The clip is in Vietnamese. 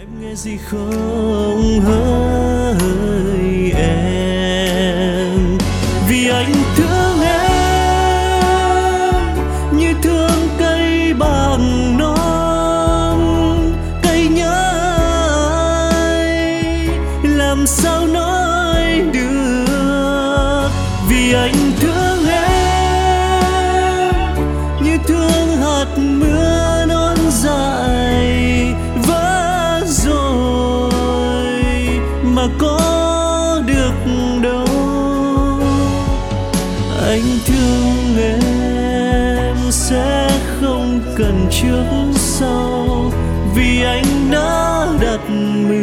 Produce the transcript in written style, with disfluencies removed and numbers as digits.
Em nghe gì không hỡi em, vì anh thương em như thương cây bạc non, cây nhớ ai làm sao nói được, vì anh thương em như thương hạt mưa non dại vỡ rồi mà có được đâu. Anh thương em sẽ không cần trước sau, vì anh đã đặt mình